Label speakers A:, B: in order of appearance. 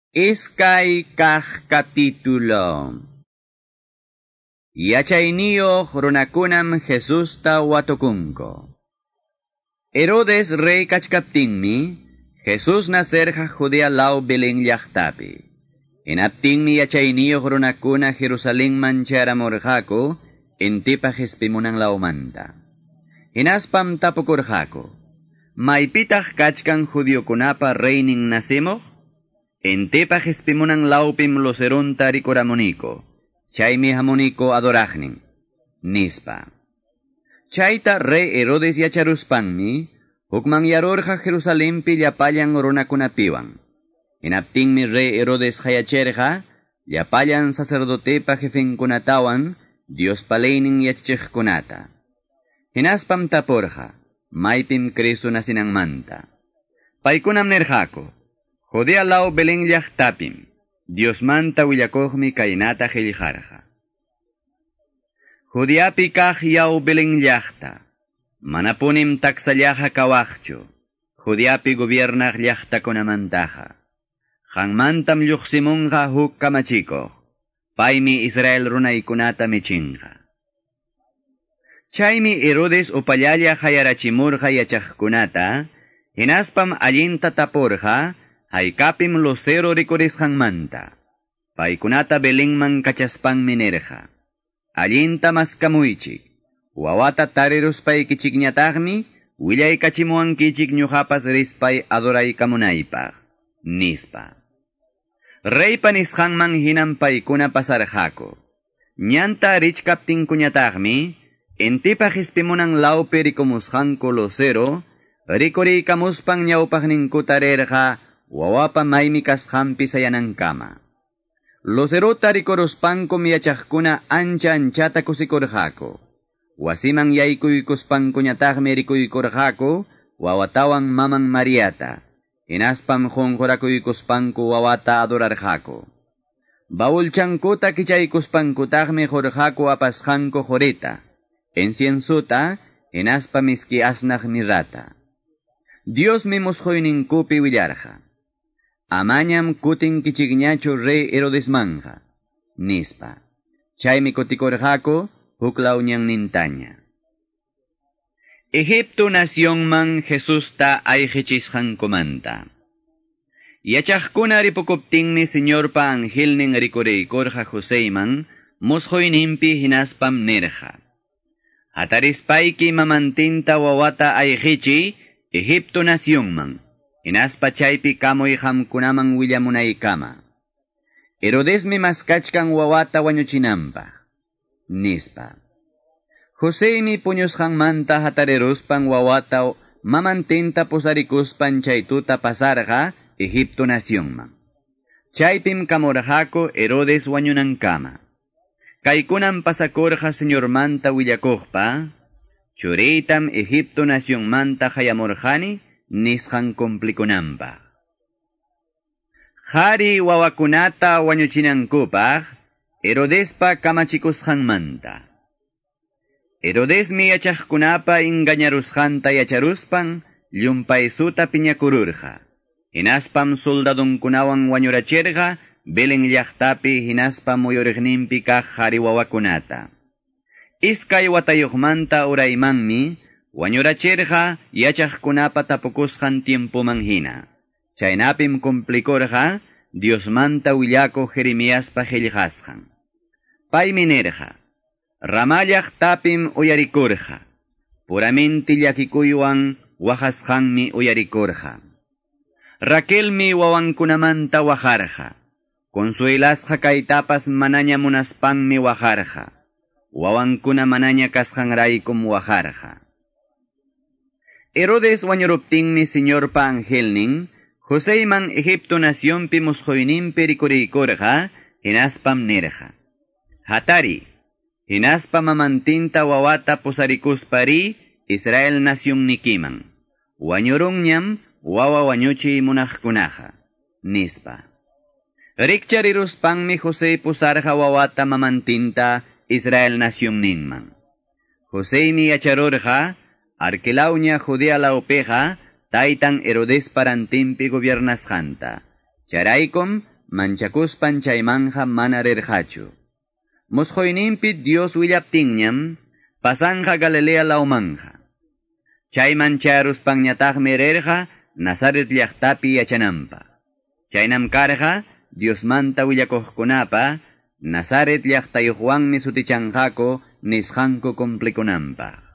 A: Iskay kah capítulo. Yachayniyuq runakunam Jesusta watukunko. Herodes rey kachkaptinmi, Jesus nacerqa Judea law Belén llaqtapi. Hinaptinmi yachayniyuq runakuna Jerusalenman charamurqaku, intipa hispimunan lawmanta. Hinaspam tapukurqaku, maypitaq kachkan judiokunapa reynin nasimuq? Intipa hispimunan lawpim lucerunta rikuramuniko, chaymi hamuniko adoraqnin, nispa. Chayta rey Herodes yacharuspanmi, hukman yarurqa Jerusalempi llapallan runakunapiwan. Hinaptinmi rey Herodes hayachirqa, llapallan sacerdotepa jefenkunatawan, Dios paleynin yachachiqkunata. Hinaspam tapurqa, maypim Cristo nasinanmanta. Paykunam nirqaku, Judea law Belén llaqtapim, Dios manta willakuqmi kaynata qillqarqa. Judeapi kaq yaw Belén llaqta, manapunim taksallaqa kawaqchu, Judeapi gobiernaq llaqtakunamantaqa. Qanmantam lluqsimunqa huk kamachikuq, paymi Israel runaykunata michinqa. Chaymi Herodes upallalla hayarachimurqa yachaqkunata, hinaspam allinta tapurqa, haykapim lucero rikurisqanmanta. Paykunata Belénman kachaspanmi nirqa. Allinta maskamuychik, wawata tariruspaykichikñataqmi, willaykachimuwankichik ñuqapas rispay adoraykamunaypaq, nispa. Reypa nisqanman hinam paykuna pasarqaku. Ñanta richkaptinkuñataqmi, intipa hispimunan lawpi rikumusqanku lucero, rikuriykamuspan ñawpaqninkuta rirqa, wawapa maymi kasqanpi sayanankama. Lucerota rikuruspankum yachaqkuna ancha-anchata kusikurqaku. Wasiman yaykuykuspankuñataqmi rikuykurqaku, wawatawan maman Mariata. Hinaspam qunqurakuykuspanku wawata adorarqaku. Bawulchankuta kichaykuspankutaqmi qurqaku apasqanku qurita. Inciensuta, hinaspam iski asnaq nirata. Dios mi musquyninkupi willarqa. Amañam kutin kichigñachu rey Herodes manja, nispa. Chaymi kutikurqaku, huklaw ñan nintaña. Egipto nacionman Jesusta ayqichisqankumanta. Yachaqkuna ripukuptinmi señorpa angelnin rikuraykurqa Joseyman, musquyninpi hinaspam nirqa. Hatarispayki mamantinta wawata ayqichi, Egipto nacionman. Hinaspa chaypi kamuy hamkunaman willamunaykama. Herodesmi maskachkan wawata wañuchinanpaq, nispa. Joseymi puñusqanmanta hatariruspan wawata mamantinta pusarikuspan chaytuta pasarqa Egipto nacionman. Chaypim kamurqaku Herodes wañunankama. Kaykunan pasakurqa señormanta willakuqpa, churiytam Egipto nacionmanta hayamurqani, nisqan complikunanpaq. Qhari wawakunata wañuchinankupaq, Herodespa kamachikusqanmanta. Herodesmi yachaqkunapa engañarusqanta yacharuspan, llumpaysuta piñakururqa. Hinaspam soldadunkunawan wañurachirqa, Belén llaqtapi hinaspam muyuriqninpi kaq qhari wawakunata. Iskay watayuqmanta uraymanmi, wañurachirqa yachaqkunapa tapukusqan tiempoman hina. Chaynapim complikurqa, Diosmanta willaku Jeremiaspa qillqasqan. Paymi nirqa, Ramallaq tapim uyarikurqa, puraminti llakikuywan waqasqanmi uyarikurqa. Raquelmi wawankunamanta waqarqa, consuelasqa kaytapas manaña munaspanmi waqarqa, wawankuna manaña kasqanraykum waqarqa. Herodes wañuruptinmi señorpa angelnin, Joseyman Egipto nacionpi musquyninpi rikuraykurqa, hinaspam nirqa. Hatari, hinaspam mamantinta wawata pusarikuspari Israel nacionnikiman. Wañurunñam wawa wañuchiy munaqkunaqa, nispa. Rikchariruspanmi José pusarqa wawata mamantinta Israel nacionninman. Joseymi yacharurqa, Arkelawña Judea lawpiqa, taytan Herodes parantimpi gobiernasqanta. Charaykum manchakuspan chaymanja mana rirqachu. Musqoyninpi Dios willaptinñam, pasanja Galilea laumanja. Chayman charuspanñataqmi rirqa Nazaret llaqtapi yachananpa. Chaynam karqa Diosmanta willakuqkunapa Nazaret llaqtayuqwanmi sutichanqaku nisqanku cumplikunanpaq.